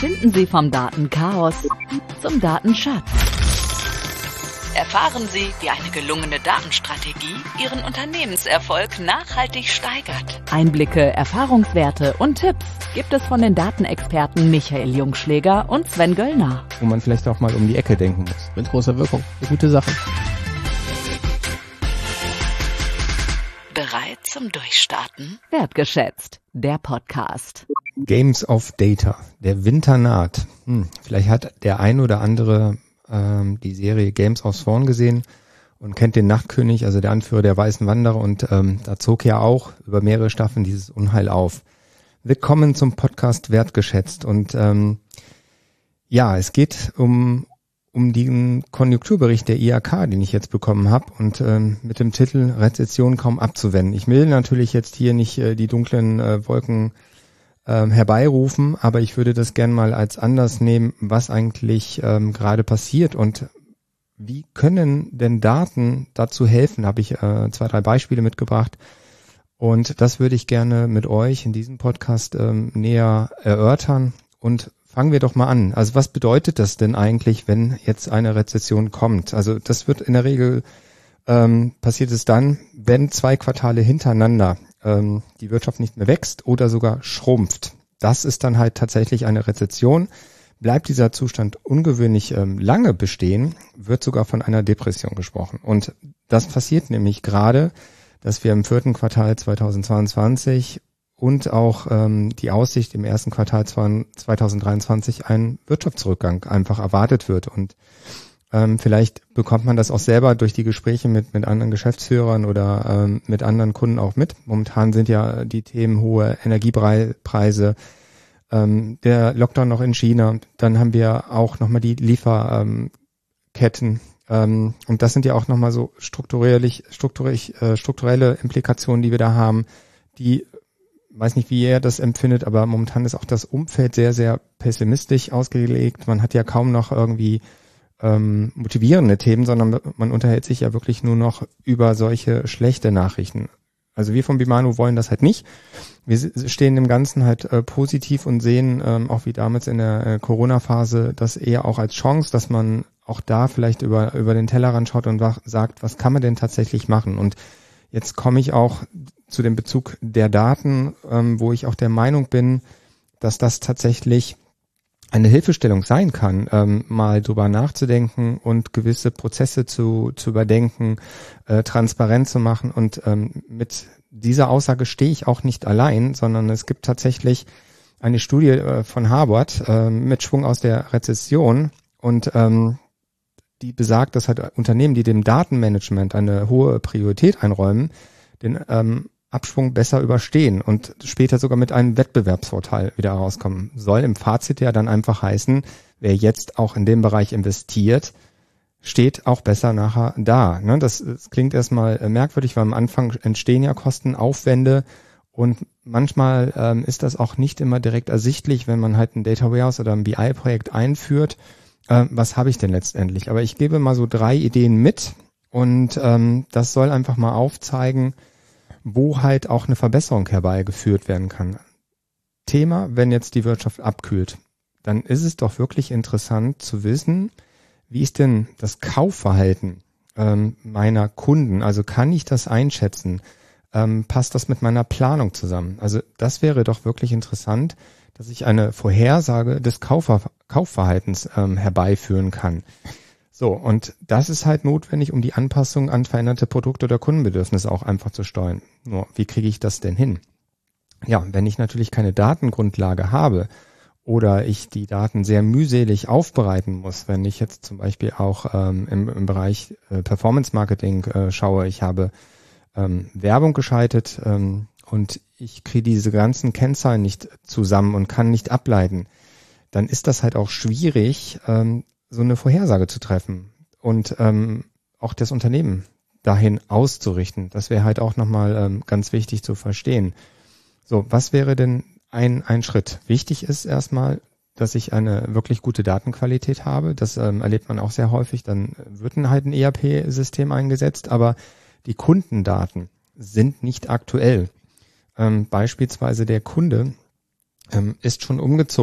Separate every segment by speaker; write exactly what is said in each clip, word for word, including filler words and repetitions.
Speaker 1: Finden Sie vom Datenchaos zum Datenschatz. Erfahren Sie, wie eine gelungene Datenstrategie Ihren Unternehmenserfolg nachhaltig steigert. Einblicke, Erfahrungswerte und Tipps gibt es von den Datenexperten Michael Jungschläger und Sven Göllner.
Speaker 2: Wo man vielleicht auch mal um die Ecke denken muss.
Speaker 3: Mit großer Wirkung. Eine gute Sache.
Speaker 1: Bereit zum Durchstarten? Wertgeschätzt, der Podcast.
Speaker 2: Games of Data. Der Winter naht. Hm, vielleicht hat der ein oder andere ähm, die Serie Games of Thrones gesehen und kennt den Nachtkönig, also der Anführer der Weißen Wanderer. Und ähm, da zog ja auch über mehrere Staffeln dieses Unheil auf. Willkommen zum Podcast Wertgeschätzt. Und ähm, ja, es geht um um den Konjunkturbericht der I H K, den ich jetzt bekommen habe und ähm, mit dem Titel Rezession kaum abzuwenden. Ich will natürlich jetzt hier nicht äh, die dunklen äh, Wolken ähm, herbeirufen, aber ich würde das gern mal als Anlass nehmen, was eigentlich ähm, gerade passiert und wie können denn Daten dazu helfen, habe ich äh, zwei, drei Beispiele mitgebracht und das würde ich gerne mit euch in diesem Podcast ähm, näher erörtern und fangen wir doch mal an. Also was bedeutet das denn eigentlich, wenn jetzt eine Rezession kommt? Also das wird in der Regel, ähm, passiert es dann, wenn zwei Quartale hintereinander ähm, die Wirtschaft nicht mehr wächst oder sogar schrumpft. Das ist dann halt tatsächlich eine Rezession. Bleibt dieser Zustand ungewöhnlich ähm, lange bestehen, wird sogar von einer Depression gesprochen. Und das passiert nämlich gerade, dass wir im vierten Quartal zweitausendzweiundzwanzig und auch ähm, die Aussicht im ersten Quartal zweitausenddreiundzwanzig ein Wirtschaftsrückgang einfach erwartet wird. Und ähm, vielleicht bekommt man das auch selber durch die Gespräche mit mit anderen Geschäftsführern oder ähm, mit anderen Kunden auch mit. Momentan sind ja die Themen hohe Energiepreise, ähm, der Lockdown noch in China. Dann haben wir auch nochmal die Lieferketten. Ähm, und das sind ja auch nochmal so strukturierlich, strukturell, äh, strukturelle Implikationen, die wir da haben, die weiß nicht, wie er das empfindet, aber momentan ist auch das Umfeld sehr, sehr pessimistisch ausgelegt. Man hat ja kaum noch irgendwie ähm, motivierende Themen, sondern man unterhält sich ja wirklich nur noch über solche schlechte Nachrichten. Also wir von Bimano wollen das halt nicht. Wir stehen dem Ganzen halt äh, positiv und sehen, ähm, auch wie damals in der äh, Corona-Phase, das eher auch als Chance, dass man auch da vielleicht über über den Tellerrand schaut und sagt, was kann man denn tatsächlich machen? Und jetzt komme ich auch zu dem Bezug der Daten, ähm, wo ich auch der Meinung bin, dass das tatsächlich eine Hilfestellung sein kann, ähm, mal drüber nachzudenken und gewisse Prozesse zu zu überdenken, äh, transparent zu machen. Und ähm, mit dieser Aussage stehe ich auch nicht allein, sondern es gibt tatsächlich eine Studie äh, von Harvard äh, mit Schwung aus der Rezession und ähm, die besagt, dass halt Unternehmen, die dem Datenmanagement eine hohe Priorität einräumen, den ähm, Abschwung besser überstehen und später sogar mit einem Wettbewerbsvorteil wieder rauskommen. Soll im Fazit ja dann einfach heißen, wer jetzt auch in dem Bereich investiert, steht auch besser nachher da. Ne? Das, das klingt erstmal merkwürdig, weil am Anfang entstehen ja Kostenaufwände und manchmal ähm, ist das auch nicht immer direkt ersichtlich, wenn man halt ein Data Warehouse oder ein B I-Projekt einführt. Äh, was habe ich denn letztendlich? Aber ich gebe mal so drei Ideen mit und ähm, das soll einfach mal aufzeigen, wo halt auch eine Verbesserung herbeigeführt werden kann. Thema, wenn jetzt die Wirtschaft abkühlt, dann ist es doch wirklich interessant zu wissen, wie ist denn das Kaufverhalten ähm, meiner Kunden? Also kann ich das einschätzen? Ähm, passt das mit meiner Planung zusammen? Also das wäre doch wirklich interessant, dass ich eine Vorhersage des Kaufver- Kaufverhaltens ähm, herbeiführen kann. So, und das ist halt notwendig, um die Anpassung an veränderte Produkte oder Kundenbedürfnisse auch einfach zu steuern. Nur, wie kriege ich das denn hin? Ja, wenn ich natürlich keine Datengrundlage habe oder ich die Daten sehr mühselig aufbereiten muss, wenn ich jetzt zum Beispiel auch ähm, im, im Bereich äh, Performance Marketing äh, schaue, ich habe ähm, Werbung geschaltet ähm, und ich kriege diese ganzen Kennzahlen nicht zusammen und kann nicht ableiten, dann ist das halt auch schwierig, ähm, so eine Vorhersage zu treffen und ähm, auch das Unternehmen dahin auszurichten. Das wäre halt auch nochmal ähm, ganz wichtig zu verstehen. So, was wäre denn ein ein Schritt? Wichtig ist erstmal, dass ich eine wirklich gute Datenqualität habe. Das ähm, erlebt man auch sehr häufig. Dann wird ein halt ein E R P-System eingesetzt, aber die Kundendaten sind nicht aktuell. Ähm, beispielsweise der Kunde ähm, ist schon umgezogen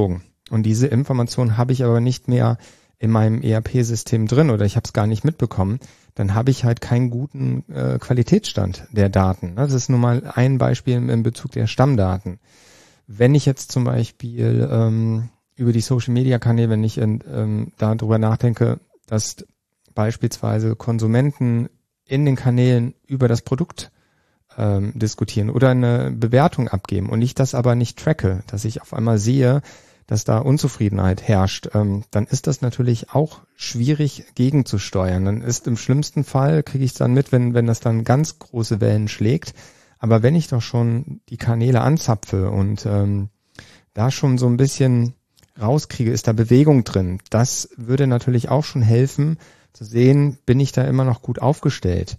Speaker 2: und diese Information habe ich aber nicht mehr in meinem E R P-System drin oder ich habe es gar nicht mitbekommen, dann habe ich halt keinen guten äh, Qualitätsstand der Daten. Das ist nun mal ein Beispiel in Bezug der Stammdaten. Wenn ich jetzt zum Beispiel ähm, über die Social-Media-Kanäle, wenn ich ähm, darüber nachdenke, dass beispielsweise Konsumenten in den Kanälen über das Produkt ähm, diskutieren oder eine Bewertung abgeben und ich das aber nicht tracke, dass ich auf einmal sehe, dass da Unzufriedenheit herrscht, ähm, dann ist das natürlich auch schwierig gegenzusteuern. Dann ist im schlimmsten Fall, kriege ich es dann mit, wenn wenn das dann ganz große Wellen schlägt. Aber wenn ich doch schon die Kanäle anzapfe und ähm, da schon so ein bisschen rauskriege, ist da Bewegung drin. Das würde natürlich auch schon helfen, zu sehen, bin ich da immer noch gut aufgestellt.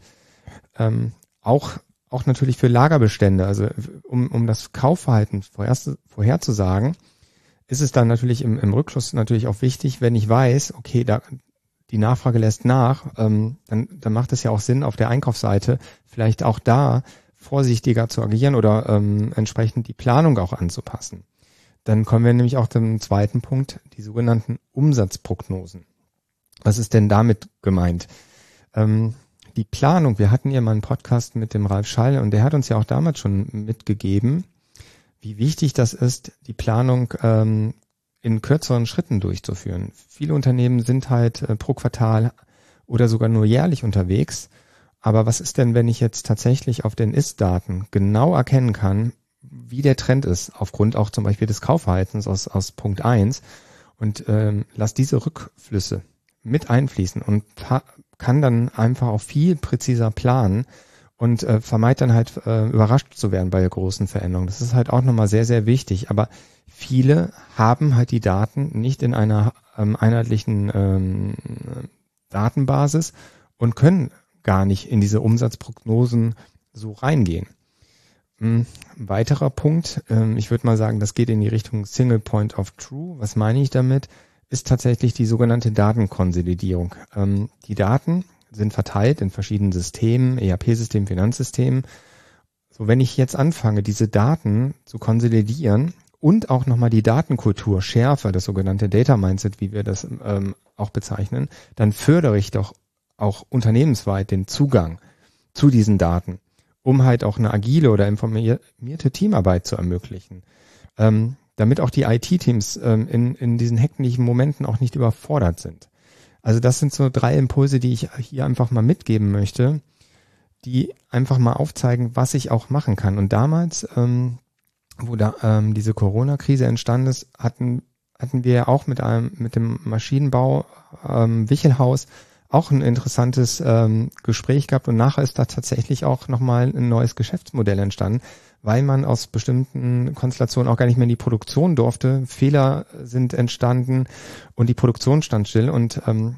Speaker 2: Ähm, auch auch natürlich für Lagerbestände, also um um das Kaufverhalten vorher, vorherzusagen, ist es dann natürlich im, im Rückschluss natürlich auch wichtig, wenn ich weiß, okay, da die Nachfrage lässt nach, ähm, dann, dann macht es ja auch Sinn, auf der Einkaufsseite vielleicht auch da vorsichtiger zu agieren oder ähm, entsprechend die Planung auch anzupassen. Dann kommen wir nämlich auch zum zweiten Punkt, die sogenannten Umsatzprognosen. Was ist denn damit gemeint? Ähm, die Planung, wir hatten ja mal einen Podcast mit dem Ralf Schall und der hat uns ja auch damals schon mitgegeben, wie wichtig das ist, die Planung ähm, in kürzeren Schritten durchzuführen. Viele Unternehmen sind halt äh, pro Quartal oder sogar nur jährlich unterwegs. Aber was ist denn, wenn ich jetzt tatsächlich auf den Ist-Daten genau erkennen kann, wie der Trend ist, aufgrund auch zum Beispiel des Kaufverhaltens aus, aus Punkt eins und ähm, lass diese Rückflüsse mit einfließen und ta- kann dann einfach auch viel präziser planen und äh, vermeidet dann halt äh, überrascht zu werden bei großen Veränderungen. Das ist halt auch nochmal sehr, sehr wichtig. Aber viele haben halt die Daten nicht in einer ähm, einheitlichen ähm, Datenbasis und können gar nicht in diese Umsatzprognosen so reingehen. Ein weiterer Punkt, ähm, ich würde mal sagen, das geht in die Richtung Single Point of True. Was meine ich damit? Ist tatsächlich die sogenannte Datenkonsolidierung. Ähm, die Daten sind verteilt in verschiedenen Systemen, E R P-Systemen, Finanzsystemen. So, wenn ich jetzt anfange, diese Daten zu konsolidieren und auch nochmal die Datenkultur schärfe, das sogenannte Data Mindset, wie wir das ähm, auch bezeichnen, dann fördere ich doch auch unternehmensweit den Zugang zu diesen Daten, um halt auch eine agile oder informierte Teamarbeit zu ermöglichen. Ähm, damit auch die I T-Teams ähm, in, in diesen hektischen Momenten auch nicht überfordert sind. Also das sind so drei Impulse, die ich hier einfach mal mitgeben möchte, die einfach mal aufzeigen, was ich auch machen kann. Und damals, ähm, wo da ähm, diese Corona-Krise entstanden ist, hatten hatten wir ja auch mit einem mit dem Maschinenbau ähm, Wichelhaus auch ein interessantes ähm, Gespräch gehabt und nachher ist da tatsächlich auch nochmal ein neues Geschäftsmodell entstanden, weil man aus bestimmten Konstellationen auch gar nicht mehr in die Produktion durfte. Fehler sind entstanden und die Produktion stand still und ähm,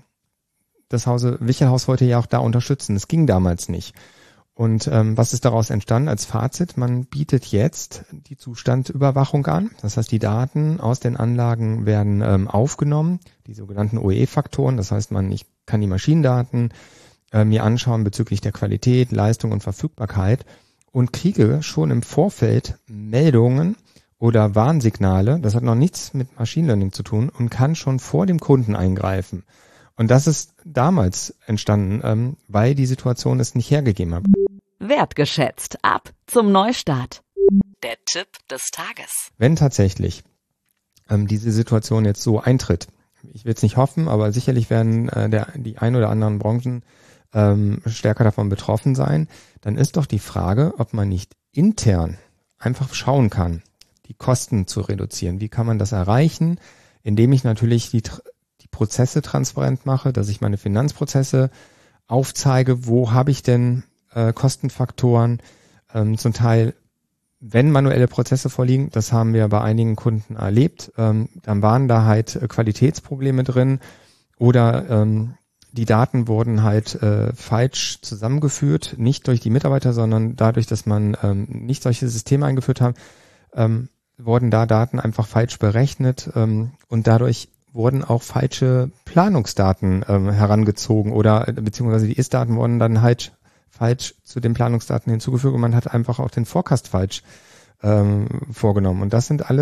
Speaker 2: das Hause Wichelhaus wollte ja auch da unterstützen. Es ging damals nicht. Und ähm, was ist daraus entstanden als Fazit? Man bietet jetzt die Zustandüberwachung an. Das heißt, die Daten aus den Anlagen werden ähm, aufgenommen, die sogenannten O E-Faktoren. Das heißt, man ich kann die Maschinendaten äh, mir anschauen bezüglich der Qualität, Leistung und Verfügbarkeit und kriege schon im Vorfeld Meldungen oder Warnsignale. Das hat noch nichts mit Machine Learning zu tun und kann schon vor dem Kunden eingreifen. Und das ist damals entstanden, ähm, weil die Situation es nicht hergegeben hat.
Speaker 1: Wertgeschätzt. Ab zum Neustart. Der Tipp des Tages.
Speaker 2: Wenn tatsächlich ähm, diese Situation jetzt so eintritt, ich will es nicht hoffen, aber sicherlich werden äh, der, die ein oder anderen Branchen ähm, stärker davon betroffen sein, dann ist doch die Frage, ob man nicht intern einfach schauen kann, die Kosten zu reduzieren. Wie kann man das erreichen? Indem ich natürlich die die Prozesse transparent mache, dass ich meine Finanzprozesse aufzeige, wo habe ich denn äh, Kostenfaktoren, ähm, zum Teil, wenn manuelle Prozesse vorliegen, das haben wir bei einigen Kunden erlebt, ähm, dann waren da halt äh, Qualitätsprobleme drin oder ähm, die Daten wurden halt äh, falsch zusammengeführt, nicht durch die Mitarbeiter, sondern dadurch, dass man ähm, nicht solche Systeme eingeführt hat, ähm, wurden da Daten einfach falsch berechnet ähm, und dadurch wurden auch falsche Planungsdaten ähm, herangezogen oder beziehungsweise die Ist-Daten wurden dann halt falsch zu den Planungsdaten hinzugefügt und man hat einfach auch den Forecast falsch ähm, vorgenommen. Und das sind alles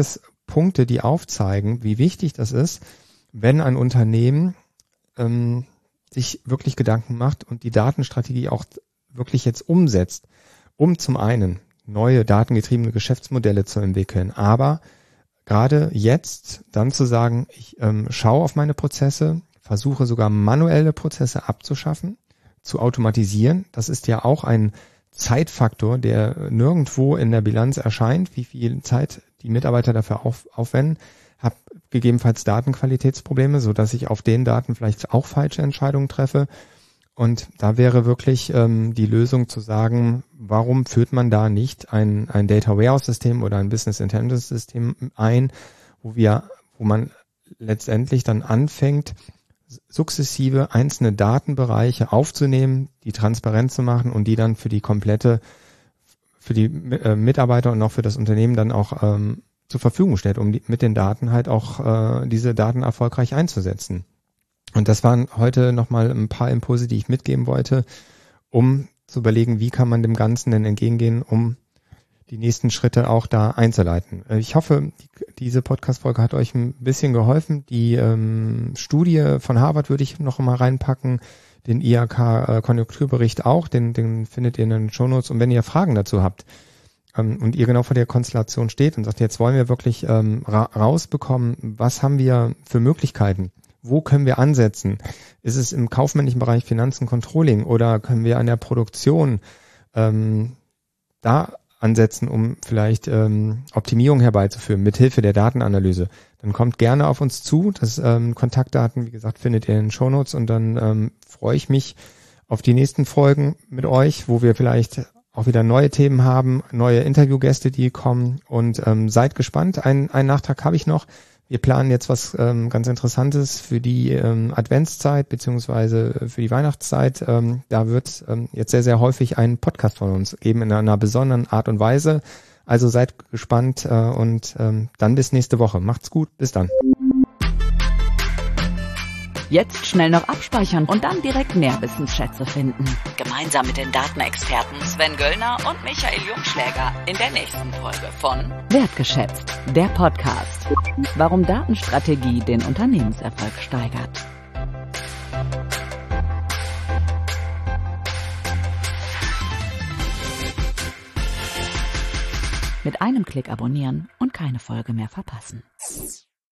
Speaker 2: Punkte, die aufzeigen, wie wichtig das ist, wenn ein Unternehmen ähm, sich wirklich Gedanken macht und die Datenstrategie auch wirklich jetzt umsetzt, um zum einen neue datengetriebene Geschäftsmodelle zu entwickeln, aber gerade jetzt dann zu sagen, ich ähm, schaue auf meine Prozesse, versuche sogar manuelle Prozesse abzuschaffen, zu automatisieren. Das ist ja auch ein Zeitfaktor, der nirgendwo in der Bilanz erscheint, wie viel Zeit die Mitarbeiter dafür auf, aufwenden. Habe gegebenenfalls Datenqualitätsprobleme, so dass ich auf den Daten vielleicht auch falsche Entscheidungen treffe. Und da wäre wirklich ähm, die Lösung zu sagen, warum führt man da nicht ein, ein Data Warehouse System oder ein Business Intelligence System ein, wo wir, wo man letztendlich dann anfängt, sukzessive einzelne Datenbereiche aufzunehmen, die transparent zu machen und die dann für die komplette, für die äh, Mitarbeiter und auch für das Unternehmen dann auch ähm, zur Verfügung stellt, um die, mit den Daten halt auch äh, diese Daten erfolgreich einzusetzen. Und das waren heute nochmal ein paar Impulse, die ich mitgeben wollte, um zu überlegen, wie kann man dem Ganzen denn entgegengehen, um die nächsten Schritte auch da einzuleiten. Ich hoffe, die, diese Podcast-Folge hat euch ein bisschen geholfen. Die ähm, Studie von Harvard würde ich noch mal reinpacken, den I H K-Konjunkturbericht auch, den, den findet ihr in den Shownotes. Und wenn ihr Fragen dazu habt ähm, und ihr genau vor der Konstellation steht und sagt, jetzt wollen wir wirklich ähm, ra- rausbekommen, was haben wir für Möglichkeiten? Wo können wir ansetzen? Ist es im kaufmännischen Bereich Finanzen, Controlling oder können wir an der Produktion ähm, da ansetzen, um vielleicht ähm, Optimierung herbeizuführen, mithilfe der Datenanalyse? Dann kommt gerne auf uns zu. Das ähm, Kontaktdaten, wie gesagt, findet ihr in den Shownotes und dann ähm, freue ich mich auf die nächsten Folgen mit euch, wo wir vielleicht auch wieder neue Themen haben, neue Interviewgäste, die kommen und ähm, seid gespannt. Ein, einen Nachtrag habe ich noch. Wir planen jetzt was ähm, ganz Interessantes für die ähm, Adventszeit beziehungsweise für die Weihnachtszeit. Ähm, da wird es ähm, jetzt sehr, sehr häufig einen Podcast von uns geben in einer besonderen Art und Weise. Also seid gespannt äh, und ähm, dann bis nächste Woche. Macht's gut, bis dann.
Speaker 1: Jetzt schnell noch abspeichern und dann direkt mehr Wissensschätze finden. Gemeinsam mit den Datenexperten Sven Göllner und Michael Jungschläger in der nächsten Folge von Wertgeschätzt, der Podcast. Warum Datenstrategie den Unternehmenserfolg steigert. Mit einem Klick abonnieren und keine Folge mehr verpassen.